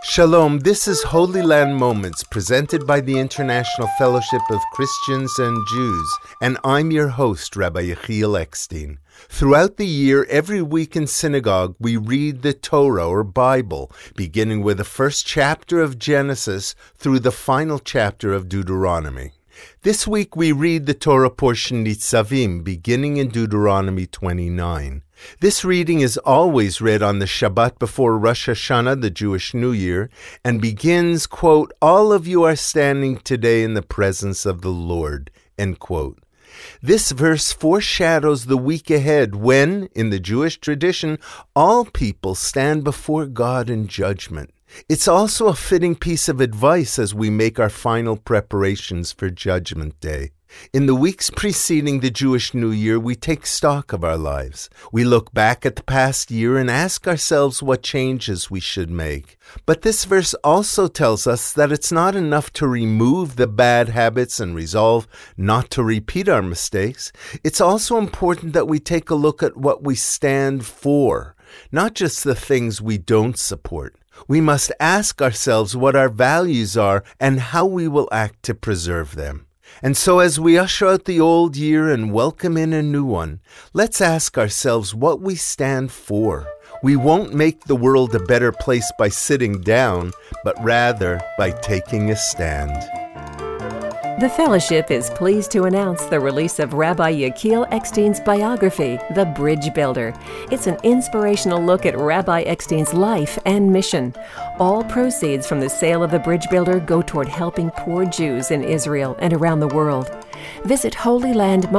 Shalom, this is Holy Land Moments presented by the International Fellowship of Christians and Jews, and I'm your host, Rabbi Yechiel Eckstein. Throughout the year, every week in synagogue, we read the Torah or Bible, beginning with the first chapter of Genesis through the final chapter of Deuteronomy. This week we read the Torah portion Nitzavim, beginning in Deuteronomy 29. This reading is always read on the Shabbat before Rosh Hashanah, the Jewish New Year, and begins, quote, "All of you are standing today in the presence of the Lord," end quote. This verse foreshadows the week ahead when, in the Jewish tradition, all people stand before God in judgment. It's also a fitting piece of advice as we make our final preparations for Judgment Day. In the weeks preceding the Jewish New Year, we take stock of our lives. We look back at the past year and ask ourselves what changes we should make. But this verse also tells us that it's not enough to remove the bad habits and resolve not to repeat our mistakes. It's also important that we take a look at what we stand for, not just the things we don't support. We must ask ourselves what our values are and how we will act to preserve them. And so as we usher out the old year and welcome in a new one, let's ask ourselves what we stand for. We won't make the world a better place by sitting down, but rather by taking a stand. The Fellowship is pleased to announce the release of Rabbi Yechiel Eckstein's biography, The Bridge Builder. It's an inspirational look at Rabbi Eckstein's life and mission. All proceeds from the sale of The Bridge Builder go toward helping poor Jews in Israel and around the world. Visit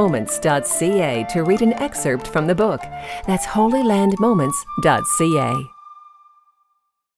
holylandmoments.ca to read an excerpt from the book. That's holylandmoments.ca.